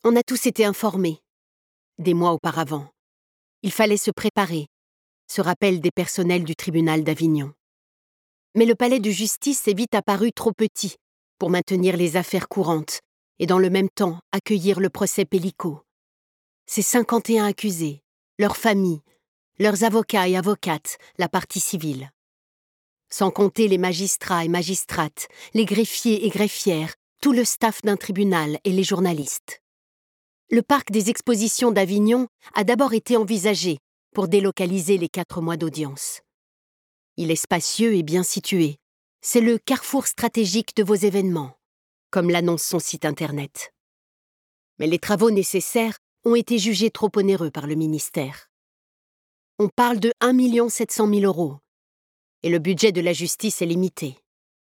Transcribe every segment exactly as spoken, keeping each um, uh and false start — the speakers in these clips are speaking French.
On a tous été informés, des mois auparavant. Il fallait se préparer, se rappelle des personnels du tribunal d'Avignon. Mais le palais de justice est vite apparu trop petit pour maintenir les affaires courantes et dans le même temps accueillir le procès Pellico. Ces cinquante et un accusés, leurs familles, leurs avocats et avocates, la partie civile. Sans compter les magistrats et magistrates, les greffiers et greffières, tout le staff d'un tribunal et les journalistes. Le parc des expositions d'Avignon a d'abord été envisagé pour délocaliser les quatre mois d'audience. Il est spacieux et bien situé. C'est le carrefour stratégique de vos événements, comme l'annonce son site internet. Mais les travaux nécessaires ont été jugés trop onéreux par le ministère. On parle de un million sept cent mille euros, et le budget de la justice est limité.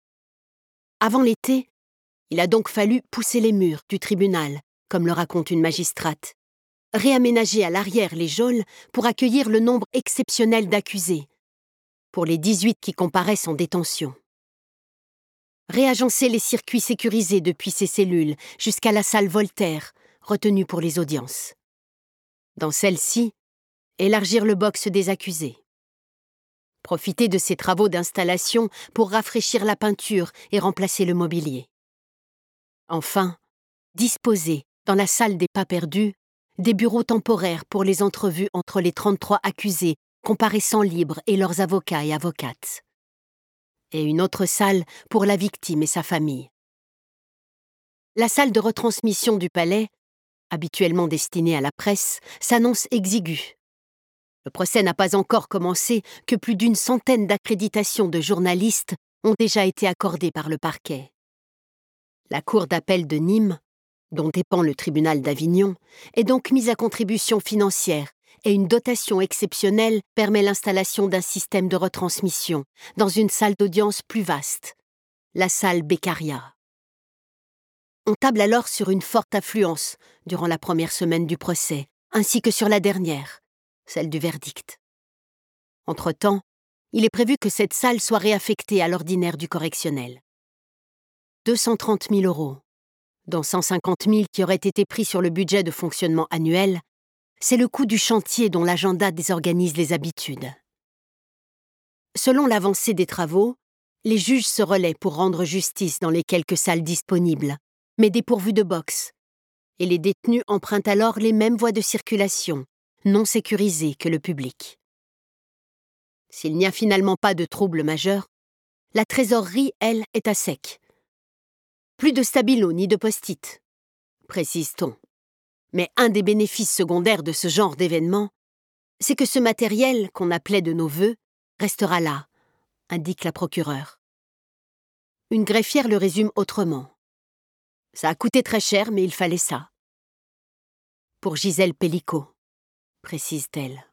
Avant l'été, il a donc fallu pousser les murs du tribunal, comme le raconte une magistrate, réaménager à l'arrière les geôles pour accueillir le nombre exceptionnel d'accusés, pour les dix-huit qui comparaissent en détention. Réagencer les circuits sécurisés depuis ces cellules jusqu'à la salle Voltaire, retenue pour les audiences. Dans celle-ci, élargir le box des accusés. Profiter de ces travaux d'installation pour rafraîchir la peinture et remplacer le mobilier. Enfin, disposer, dans la salle des pas perdus, des bureaux temporaires pour les entrevues entre les trente-trois accusés comparaissant libres et leurs avocats et avocates. Et une autre salle pour la victime et sa famille. La salle de retransmission du palais, habituellement destinée à la presse, s'annonce exiguë. Le procès n'a pas encore commencé que plus d'une centaine d'accréditations de journalistes ont déjà été accordées par le parquet. La cour d'appel de Nîmes, dont dépend le tribunal d'Avignon, est donc mise à contribution financière et une dotation exceptionnelle permet l'installation d'un système de retransmission dans une salle d'audience plus vaste, la salle Beccaria. On table alors sur une forte affluence durant la première semaine du procès, ainsi que sur la dernière, celle du verdict. Entre-temps, il est prévu que cette salle soit réaffectée à l'ordinaire du correctionnel. deux cent trente mille euros, dont cent cinquante mille qui auraient été pris sur le budget de fonctionnement annuel, c'est le coût du chantier dont l'agenda désorganise les habitudes. Selon l'avancée des travaux, les juges se relaient pour rendre justice dans les quelques salles disponibles, mais dépourvues de box, et les détenus empruntent alors les mêmes voies de circulation, non sécurisées que le public. S'il n'y a finalement pas de trouble majeur, la trésorerie, elle, est à sec. Plus de stabilo ni de post-it, précise-t-on. Mais un des bénéfices secondaires de ce genre d'événement, c'est que ce matériel, qu'on appelait de nos vœux, restera là, indique la procureure. Une greffière le résume autrement. Ça a coûté très cher, mais il fallait ça. Pour Gisèle Pellico, précise-t-elle.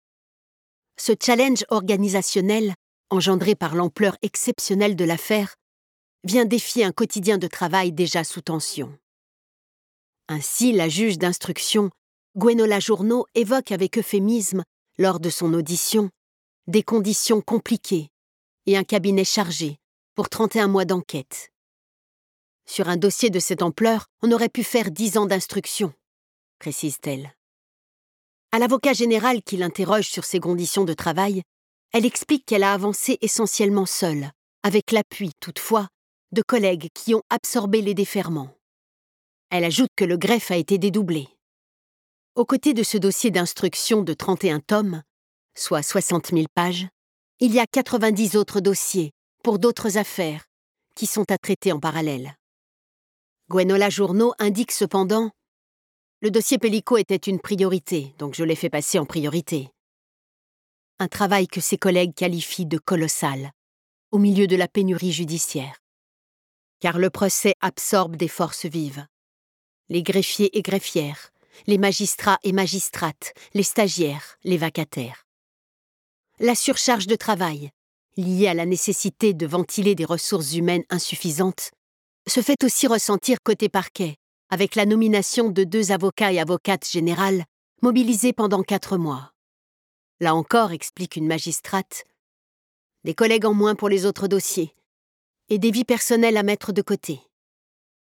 Ce challenge organisationnel, engendré par l'ampleur exceptionnelle de l'affaire, vient défier un quotidien de travail déjà sous tension. Ainsi, la juge d'instruction, Gwenola Journo, évoque avec euphémisme, lors de son audition, des conditions compliquées et un cabinet chargé pour trente et un mois d'enquête. Sur un dossier de cette ampleur, on aurait pu faire dix ans d'instruction, précise-t-elle. À l'avocat général qui l'interroge sur ses conditions de travail, elle explique qu'elle a avancé essentiellement seule, avec l'appui, toutefois, de collègues qui ont absorbé les déferrements. Elle ajoute que le greffe a été dédoublé. Aux côtés de ce dossier d'instruction de trente et un tomes, soit soixante mille pages, il y a quatre-vingt-dix autres dossiers, pour d'autres affaires, qui sont à traiter en parallèle. Gwenola Journo indique cependant « Le dossier Pellico était une priorité, donc je l'ai fait passer en priorité. » Un travail que ses collègues qualifient de colossal, au milieu de la pénurie judiciaire. Car le procès absorbe des forces vives. Les greffiers et greffières, les magistrats et magistrates, les stagiaires, les vacataires. La surcharge de travail, liée à la nécessité de ventiler des ressources humaines insuffisantes, se fait aussi ressentir côté parquet, avec la nomination de deux avocats et avocates générales mobilisés pendant quatre mois. Là encore, explique une magistrate, des collègues en moins pour les autres dossiers et des vies personnelles à mettre de côté.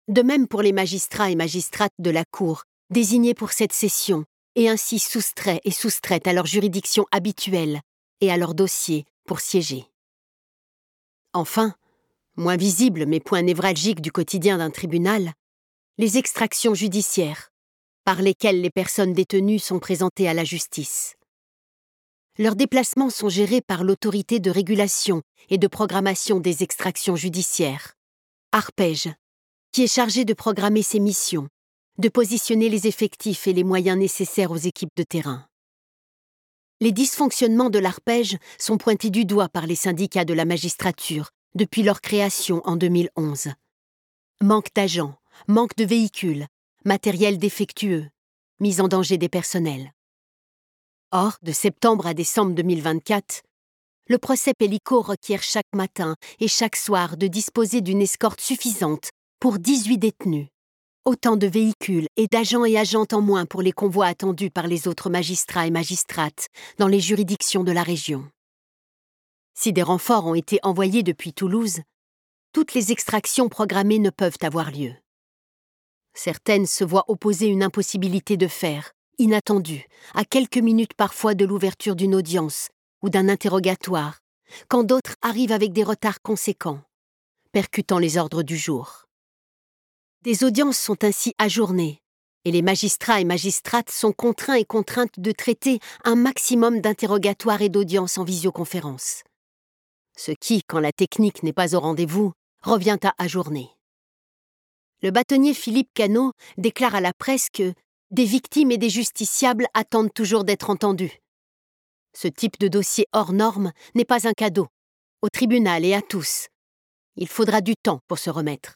De même pour les magistrats et magistrates de la Cour, désignés pour cette session, et ainsi soustraits et soustraites à leur juridiction habituelle et à leur dossier pour siéger. Enfin, moins visible mais point névralgique du quotidien d'un tribunal, les extractions judiciaires, par lesquelles les personnes détenues sont présentées à la justice. Leurs déplacements sont gérés par l'autorité de régulation et de programmation des extractions judiciaires, ARPEJ, qui est chargée de programmer ses missions, de positionner les effectifs et les moyens nécessaires aux équipes de terrain. Les dysfonctionnements de l'ARPEJ sont pointés du doigt par les syndicats de la magistrature depuis leur création en deux mille onze. Manque d'agents, manque de véhicules, matériel défectueux, mise en danger des personnels. Or, de septembre à décembre deux mille vingt-quatre, le procès Pellico requiert chaque matin et chaque soir de disposer d'une escorte suffisante pour dix-huit détenus. Autant de véhicules et d'agents et agentes en moins pour les convois attendus par les autres magistrats et magistrates dans les juridictions de la région. Si des renforts ont été envoyés depuis Toulouse, toutes les extractions programmées ne peuvent avoir lieu. Certaines se voient opposer une impossibilité de faire, inattendue, à quelques minutes parfois de l'ouverture d'une audience ou d'un interrogatoire, quand d'autres arrivent avec des retards conséquents, percutant les ordres du jour. Des audiences sont ainsi ajournées, et les magistrats et magistrates sont contraints et contraintes de traiter un maximum d'interrogatoires et d'audiences en visioconférence. Ce qui, quand la technique n'est pas au rendez-vous, revient à ajourner. Le bâtonnier Philippe Cano déclare à la presse que « des victimes et des justiciables attendent toujours d'être entendus ». Ce type de dossier hors norme n'est pas un cadeau, au tribunal et à tous. Il faudra du temps pour se remettre.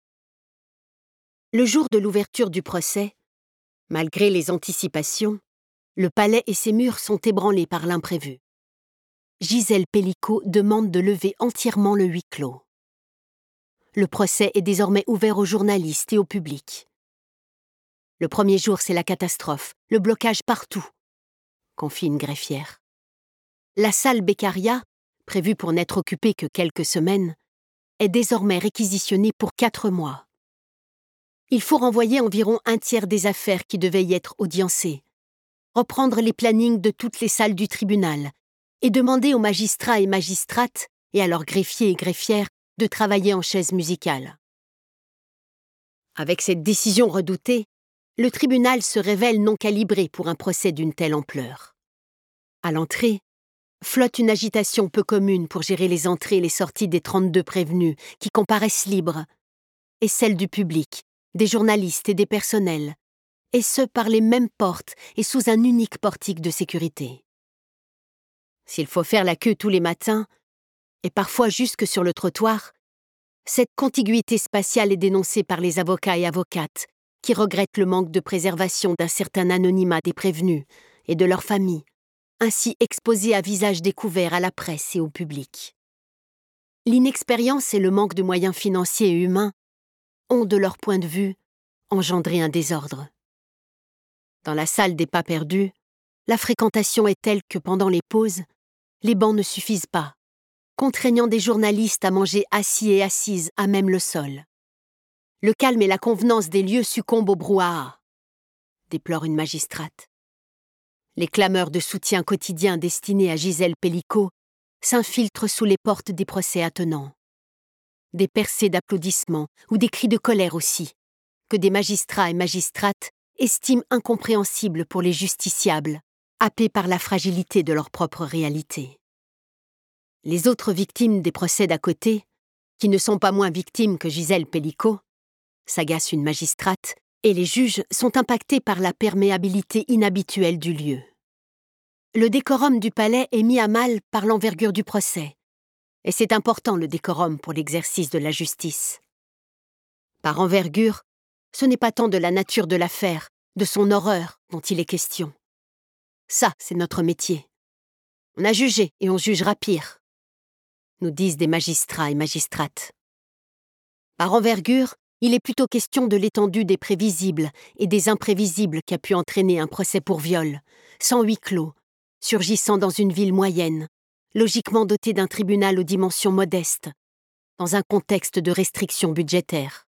Le jour de l'ouverture du procès, malgré les anticipations, le palais et ses murs sont ébranlés par l'imprévu. Gisèle Pellico demande de lever entièrement le huis clos. Le procès est désormais ouvert aux journalistes et au public. Le premier jour, c'est la catastrophe, le blocage partout, confie une greffière. La salle Beccaria, prévue pour n'être occupée que quelques semaines, est désormais réquisitionnée pour quatre mois. Il faut renvoyer environ un tiers des affaires qui devaient y être audiencées, reprendre les plannings de toutes les salles du tribunal et demander aux magistrats et magistrates et à leurs greffiers et greffières de travailler en chaise musicale. Avec cette décision redoutée, le tribunal se révèle non calibré pour un procès d'une telle ampleur. À l'entrée, flotte une agitation peu commune pour gérer les entrées et les sorties des trente-deux prévenus qui comparaissent libres, et celle du public, des journalistes et des personnels, et ce par les mêmes portes et sous un unique portique de sécurité. S'il faut faire la queue tous les matins, et parfois jusque sur le trottoir, cette contiguïté spatiale est dénoncée par les avocats et avocates qui regrettent le manque de préservation d'un certain anonymat des prévenus et de leurs familles, ainsi exposés à visage découvert à la presse et au public. L'inexpérience et le manque de moyens financiers et humains ont, de leur point de vue, engendré un désordre. Dans la salle des pas perdus, la fréquentation est telle que pendant les pauses, les bancs ne suffisent pas, contraignant des journalistes à manger assis et assises à même le sol. Le calme et la convenance des lieux succombent au brouhaha, déplore une magistrate. Les clameurs de soutien quotidien destinées à Gisèle Pellico s'infiltrent sous les portes des procès attenants. Des percées d'applaudissements ou des cris de colère aussi, que des magistrats et magistrates estiment incompréhensibles pour les justiciables, happés par la fragilité de leur propre réalité. Les autres victimes des procès d'à côté, qui ne sont pas moins victimes que Gisèle Pellico, s'agace une magistrate, et les juges sont impactés par la perméabilité inhabituelle du lieu. Le décorum du palais est mis à mal par l'envergure du procès, et c'est important le décorum pour l'exercice de la justice. Par envergure, ce n'est pas tant de la nature de l'affaire, de son horreur dont il est question. Ça, c'est notre métier. On a jugé et on jugera pire, nous disent des magistrats et magistrates. Par envergure, il est plutôt question de l'étendue des prévisibles et des imprévisibles qu'a pu entraîner un procès pour viol, sans huis clos, surgissant dans une ville moyenne, logiquement dotée d'un tribunal aux dimensions modestes, dans un contexte de restrictions budgétaires.